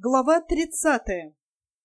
Глава 30.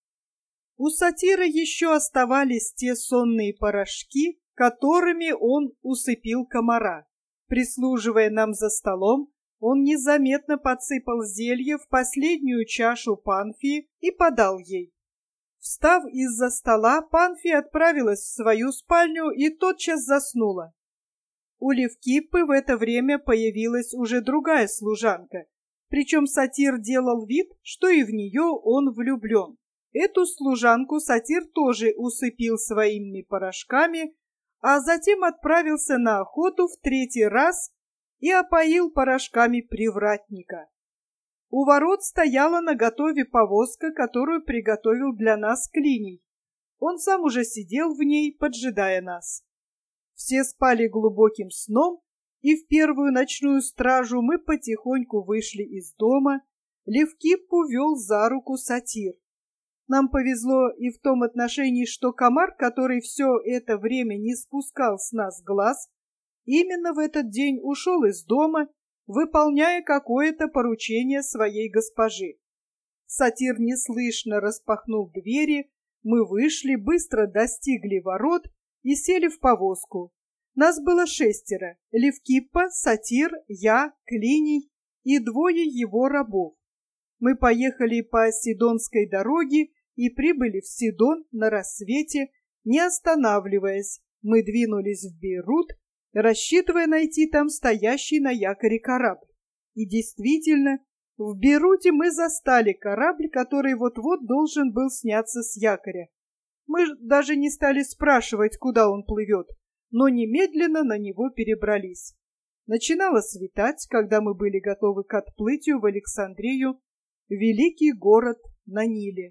У сатира еще оставались те сонные порошки, которыми он усыпил комара. Прислуживая нам за столом, он незаметно подсыпал зелье в последнюю чашу Панфии и подал ей. Встав из-за стола, Панфия отправилась в свою спальню и тотчас заснула. У Левкиппы в это время появилась уже другая служанка, причем сатир делал вид, что и в нее он влюблен. Эту служанку сатир тоже усыпил своими порошками, а затем отправился на охоту в третий раз и опоил порошками привратника. У ворот стояла наготове повозка, которую приготовил для нас Клиний. Он сам уже сидел в ней, поджидая нас. Все спали глубоким сном, и в первую ночную стражу мы потихоньку вышли из дома. Левкиппу вел за руку сатир. Нам повезло и в том отношении, что комар, который все это время не спускал с нас глаз, именно в этот день ушел из дома, выполняя какое-то поручение своей госпожи. Сатир неслышно распахнул двери, мы вышли, быстро достигли ворот и сели в повозку. Нас было 6: Левкиппа, сатир, я, Клиний и 2 его рабов. Мы поехали по Сидонской дороге и прибыли в Сидон на рассвете, не останавливаясь. Мы двинулись в Бейрут, рассчитывая найти там стоящий на якоре корабль. И действительно, в Бейруте мы застали корабль, который вот-вот должен был сняться с якоря. Мы даже не стали спрашивать, куда он плывет, но немедленно на него перебрались. Начинало светать, когда мы были готовы к отплытию в Александрию, великий город на Ниле.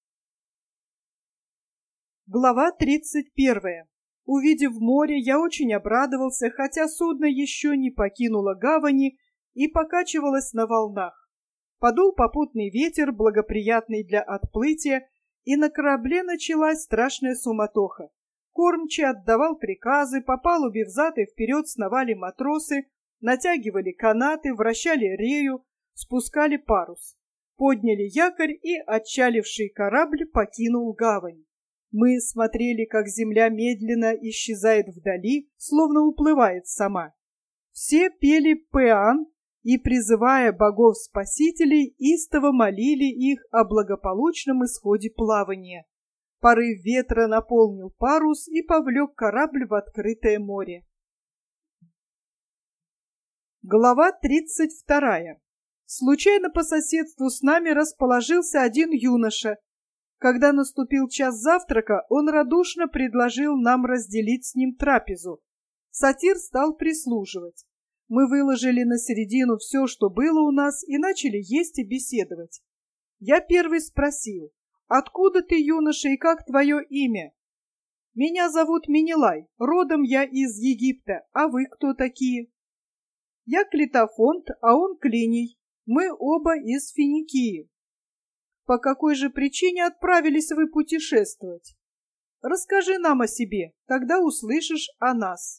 Глава 31. Увидев море, я очень обрадовался, хотя судно еще не покинуло гавани и покачивалось на волнах. Подул попутный ветер, благоприятный для отплытия, и на корабле началась страшная суматоха. Кормчий отдавал приказы, по палубе взад и вперед сновали матросы, натягивали канаты, вращали рею, спускали парус. Подняли якорь, и отчаливший корабль покинул гавань. Мы смотрели, как земля медленно исчезает вдали, словно уплывает сама. Все пели пеан и, призывая богов-спасителей, истово молили их о благополучном исходе плавания. Порыв ветра наполнил парус и повлек корабль в открытое море. Глава 32. Случайно по соседству с нами расположился один юноша. Когда наступил час завтрака, он радушно предложил нам разделить с ним трапезу. Сатир стал прислуживать. Мы выложили на середину все, что было у нас, и начали есть и беседовать. Я первый спросил: «Откуда ты, юноша, и как твое имя?» «Меня зовут Менелай, родом я из Египта, а вы кто такие?» «Я Клитофонт, а он Клиний, мы оба из Финикии». «По какой же причине отправились вы путешествовать? Расскажи нам о себе, тогда услышишь о нас».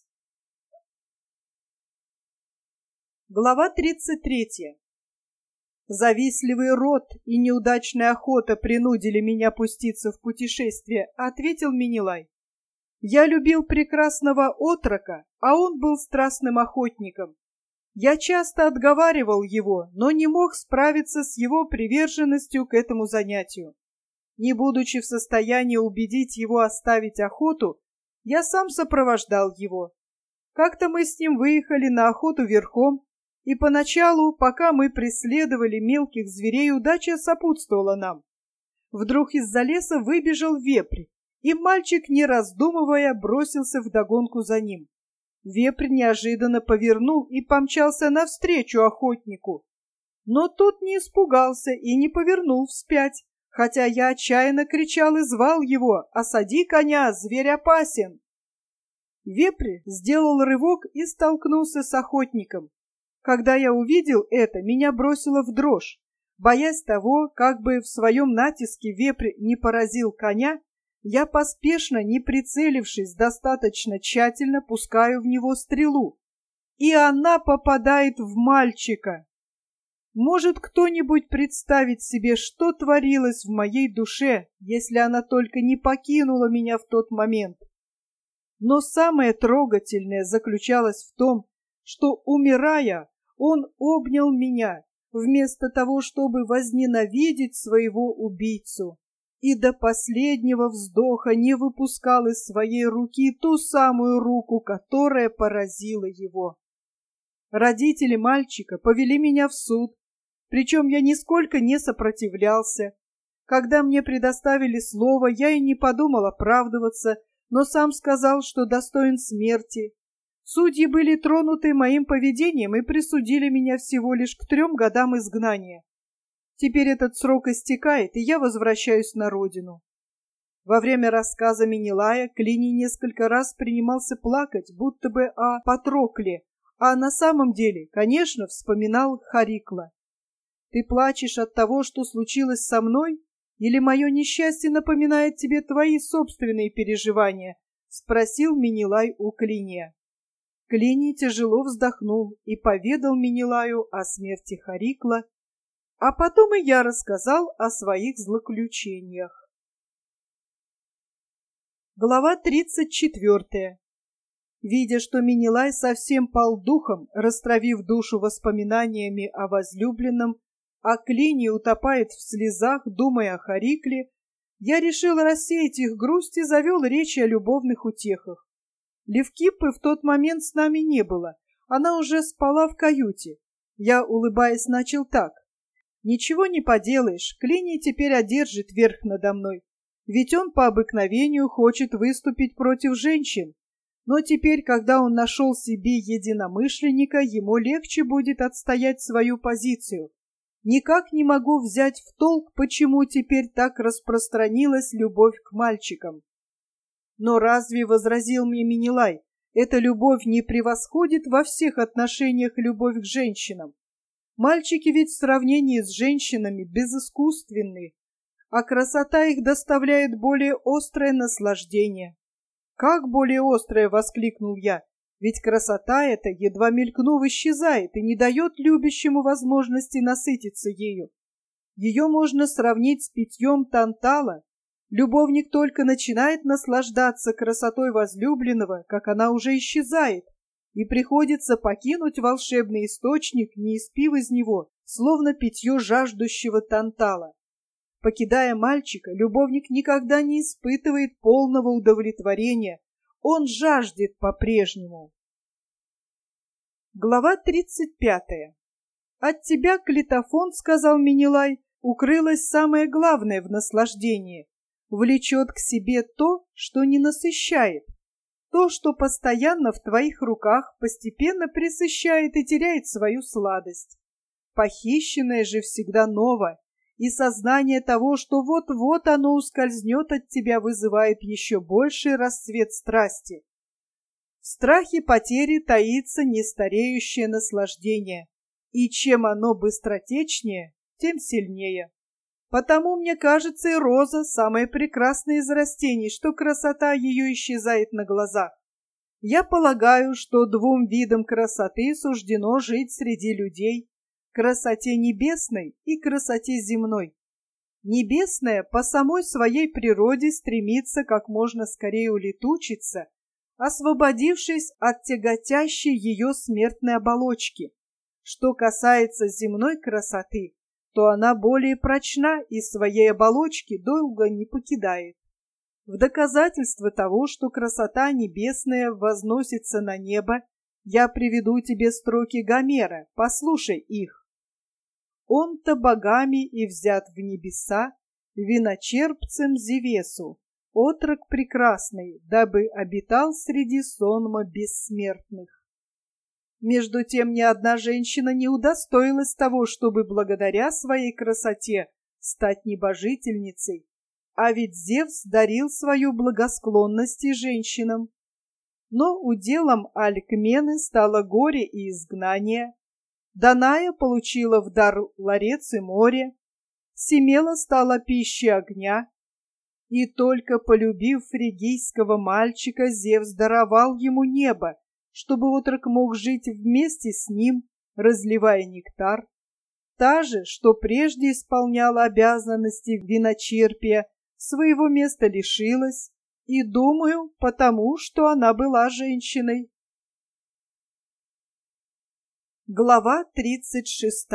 Глава 33. «Завистливый род и неудачная охота принудили меня пуститься в путешествие», — ответил Менелай. «Я любил прекрасного отрока, а он был страстным охотником. Я часто отговаривал его, но не мог справиться с его приверженностью к этому занятию. Не будучи в состоянии убедить его оставить охоту, я сам сопровождал его. Как-то мы с ним выехали на охоту верхом, и поначалу, пока мы преследовали мелких зверей, удача сопутствовала нам. Вдруг из-за леса выбежал вепрь, и мальчик, не раздумывая, бросился вдогонку за ним. Вепрь неожиданно повернул и помчался навстречу охотнику. Но тот не испугался и не повернул вспять, хотя я отчаянно кричал и звал его: «Осади коня, зверь опасен!» Вепрь сделал рывок и столкнулся с охотником. Когда я увидел это, меня бросило в дрожь. Боясь того, как бы в своем натиске вепрь не поразил коня, я поспешно, не прицелившись достаточно тщательно, пускаю в него стрелу. И она попадает в мальчика. Может кто-нибудь представить себе, что творилось в моей душе, если она только не покинула меня в тот момент? Но самое трогательное заключалось в том, что, умирая, он обнял меня, вместо того, чтобы возненавидеть своего убийцу, и до последнего вздоха не выпускал из своей руки ту самую руку, которая поразила его. Родители мальчика повели меня в суд, причем я нисколько не сопротивлялся. Когда мне предоставили слово, я и не подумал оправдываться, но сам сказал, что достоин смерти. Судьи были тронуты моим поведением и присудили меня всего лишь к 3 годам изгнания. Теперь этот срок истекает, и я возвращаюсь на родину. Во время рассказа Менелая Клиний несколько раз принимался плакать, будто бы о Патрокле, а на самом деле, конечно, вспоминал Харикла. «Ты плачешь от того, что случилось со мной, или мое несчастье напоминает тебе твои собственные переживания?» — спросил Менелай у Клиния. Клиний тяжело вздохнул и поведал Менелаю о смерти Харикла, а потом и я рассказал о своих злоключениях. Глава 34. Видя, что Менелай совсем пал духом, растравив душу воспоминаниями о возлюбленном, а Клиний утопает в слезах, думая о Харикле, я решил рассеять их грусть и завел речь о любовных утехах. Левкиппы в тот момент с нами не было, она уже спала в каюте. Я, улыбаясь, начал так. «Ничего не поделаешь, Клиний теперь одержит верх надо мной, ведь он по обыкновению хочет выступить против женщин. Но теперь, когда он нашел себе единомышленника, ему легче будет отстоять свою позицию. Никак не могу взять в толк, почему теперь так распространилась любовь к мальчикам. Но разве, возразил мне Менелай, эта любовь не превосходит во всех отношениях любовь к женщинам? Мальчики ведь в сравнении с женщинами безыскусственны, а красота их доставляет более острое наслаждение. «Как более острое?» — воскликнул я. «Ведь красота эта, едва мелькнув, исчезает и не дает любящему возможности насытиться ею. Ее можно сравнить с питьем тантала. Любовник только начинает наслаждаться красотой возлюбленного, как она уже исчезает, и приходится покинуть волшебный источник, не испив из него, словно питье жаждущего тантала. Покидая мальчика, любовник никогда не испытывает полного удовлетворения, он жаждет по-прежнему». Глава 35. «От тебя, Клитофон, — сказал Менелай, — укрылось самое главное в наслаждении. Влечет к себе то, что не насыщает. То, что постоянно в твоих руках, постепенно пресыщает и теряет свою сладость. Похищенное же всегда ново, и сознание того, что вот-вот оно ускользнет от тебя, вызывает еще больший расцвет страсти. В страхе потери таится нестареющее наслаждение, и чем оно быстротечнее, тем сильнее. Потому, мне кажется, и роза — самая прекрасная из растений, что красота ее исчезает на глазах. Я полагаю, что 2 видам красоты суждено жить среди людей: красоте небесной и красоте земной. Небесная по самой своей природе стремится как можно скорее улетучиться, освободившись от тяготящей ее смертной оболочки. Что касается земной красоты, то она более прочна и своей оболочки долго не покидает. В доказательство того, что красота небесная возносится на небо, я приведу тебе строки Гомера, послушай их. «Он-то богами и взят в небеса, виночерпцем Зевесу, отрок прекрасный, дабы обитал среди сонма бессмертных». Между тем ни одна женщина не удостоилась того, чтобы благодаря своей красоте стать небожительницей, а ведь Зевс дарил свою благосклонность и женщинам. Но уделом Алькмены стало горе и изгнание. Даная получила в дар ларец и море, Семела стала пищей огня, и только полюбив фригийского мальчика, Зевс даровал ему небо, чтобы отрок мог жить вместе с ним, разливая нектар. Та же, что прежде исполняла обязанности виночерпия, своего места лишилась, и, думаю, потому, что она была женщиной. Глава 36.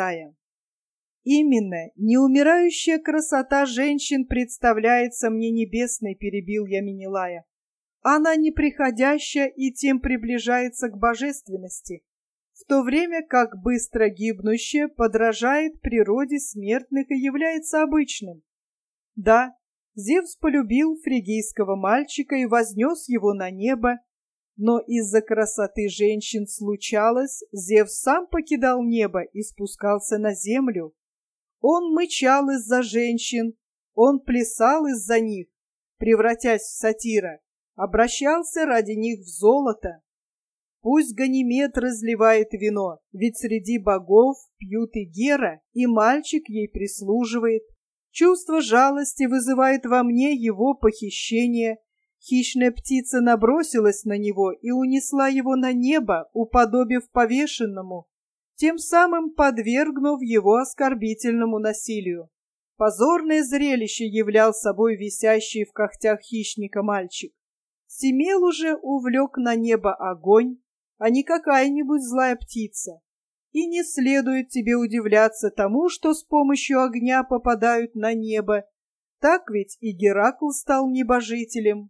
Именно неумирающая красота женщин представляется мне небесной, перебил я Менелая. Она неприходящая и тем приближается к божественности, в то время как быстро гибнущая подражает природе смертных и является обычным. Да, Зевс полюбил фригийского мальчика и вознес его на небо, но из-за красоты женщин случалось, Зевс сам покидал небо и спускался на землю. Он мычал из-за женщин, он плясал из-за них, превратясь в сатира, обращался ради них в золото. Пусть Ганимед разливает вино, ведь среди богов пьют и Гера, и мальчик ей прислуживает. Чувство жалости вызывает во мне его похищение. Хищная птица набросилась на него и унесла его на небо, уподобив повешенному, тем самым подвергнув его оскорбительному насилию. Позорное зрелище являл собой висящий в когтях хищника мальчик. Семел уже увлек на небо огонь, а не какая-нибудь злая птица. И не следует тебе удивляться тому, что с помощью огня попадают на небо. Так ведь и Геракл стал небожителем.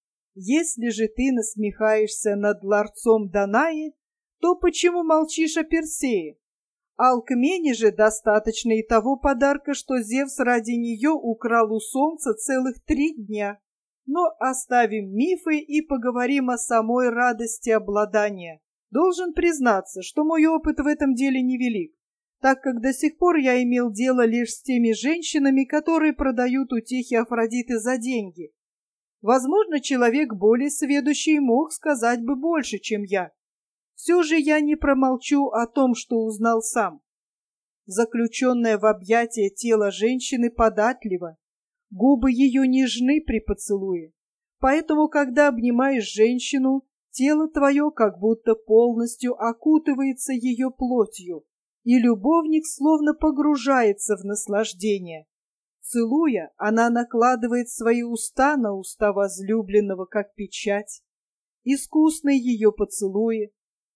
Если же ты насмехаешься над ларцом Данаи, то почему молчишь о Персее? Алкмене же достаточно и того подарка, что Зевс ради нее украл у солнца целых 3 дня. Но оставим мифы и поговорим о самой радости обладания. Должен признаться, что мой опыт в этом деле невелик, так как до сих пор я имел дело лишь с теми женщинами, которые продают утехи Афродиты за деньги. Возможно, человек более сведущий мог сказать бы больше, чем я. Все же я не промолчу о том, что узнал сам. Заключенное в объятия тело женщины податливо, губы ее нежны при поцелуе. Поэтому, когда обнимаешь женщину, тело твое как будто полностью окутывается ее плотью, и любовник словно погружается в наслаждение. Целуя, она накладывает свои уста на уста возлюбленного, как печать. Искусны ее поцелуи.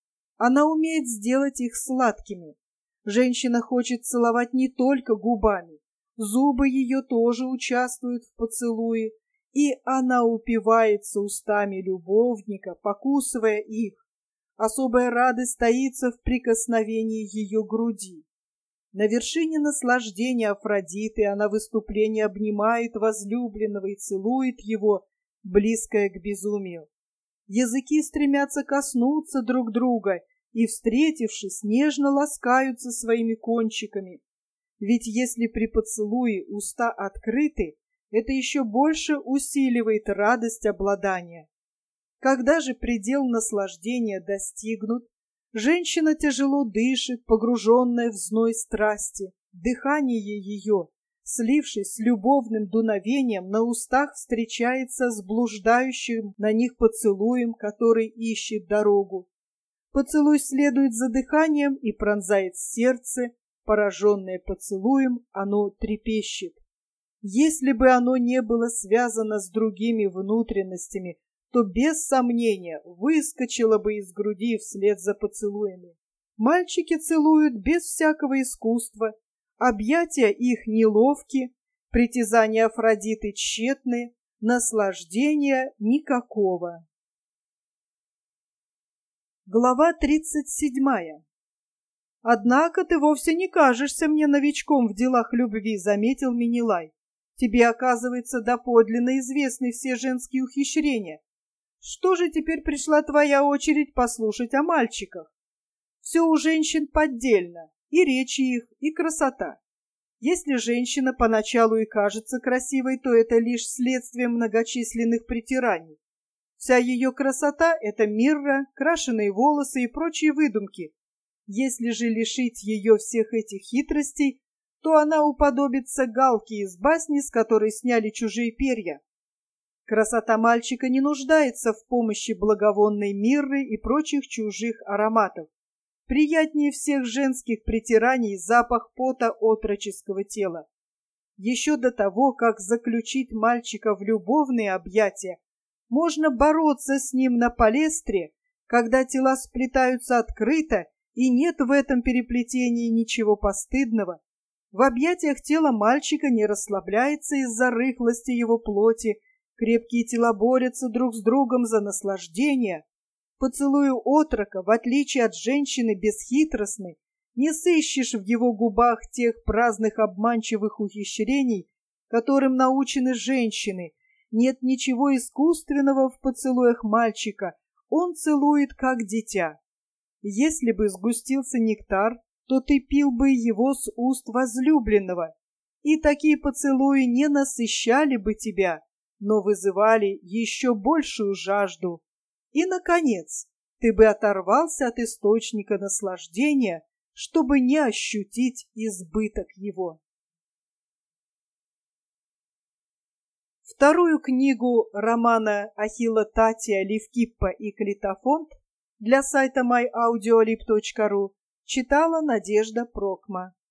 Она умеет сделать их сладкими. Женщина хочет целовать не только губами. Зубы ее тоже участвуют в поцелуе, и она упивается устами любовника, покусывая их. Особая радость таится в прикосновении ее груди. На вершине наслаждения Афродиты она в выступлении обнимает возлюбленного и целует его, близкое к безумию. Языки стремятся коснуться друг друга и, встретившись, нежно ласкаются своими кончиками. Ведь если при поцелуе уста открыты, это еще больше усиливает радость обладания. Когда же предел наслаждения достигнут, женщина тяжело дышит, погруженная в зной страсти. Дыхание ее, слившись с любовным дуновением, на устах встречается с блуждающим на них поцелуем, который ищет дорогу. Поцелуй следует за дыханием и пронзает сердце. Пораженное поцелуем, оно трепещет. Если бы оно не было связано с другими внутренностями, то без сомнения выскочило бы из груди вслед за поцелуями. Мальчики целуют без всякого искусства, объятия их неловки, притязания Афродиты тщетны, наслаждения никакого. Глава 37. «Однако ты вовсе не кажешься мне новичком в делах любви», — заметил Менелай. «Тебе, оказывается, доподлинно известны все женские ухищрения. Что же теперь пришла твоя очередь послушать о мальчиках? Все у женщин поддельно, и речи их, и красота. Если женщина поначалу и кажется красивой, то это лишь следствие многочисленных притираний. Вся ее красота — это мирра, крашеные волосы и прочие выдумки. Если же лишить ее всех этих хитростей, то она уподобится галке из басни, с которой сняли чужие перья. Красота мальчика не нуждается в помощи благовонной мирры и прочих чужих ароматов. приятнее всех женских притираний запах пота отроческого тела. Еще до того, как заключить мальчика в любовные объятия, можно бороться с ним на палестре, когда тела сплетаются открыто, и нет в этом переплетении ничего постыдного. В объятиях тело мальчика не расслабляется из-за рыхлости его плоти, крепкие тела борются друг с другом за наслаждение. Поцелую отрока, в отличие от женщины бесхитростной, не сыщешь в его губах тех праздных обманчивых ухищрений, которым научены женщины. Нет ничего искусственного в поцелуях мальчика, он целует как дитя. Если бы сгустился нектар, то ты пил бы его с уст возлюбленного, и такие поцелуи не насыщали бы тебя, но вызывали еще большую жажду. И, наконец, ты бы оторвался от источника наслаждения, чтобы не ощутить избыток его. Вторую книгу романа Ахилла Татия «Левкиппа и Клитофонт» для сайта myaudiolib.ru читала Надежда Прокма.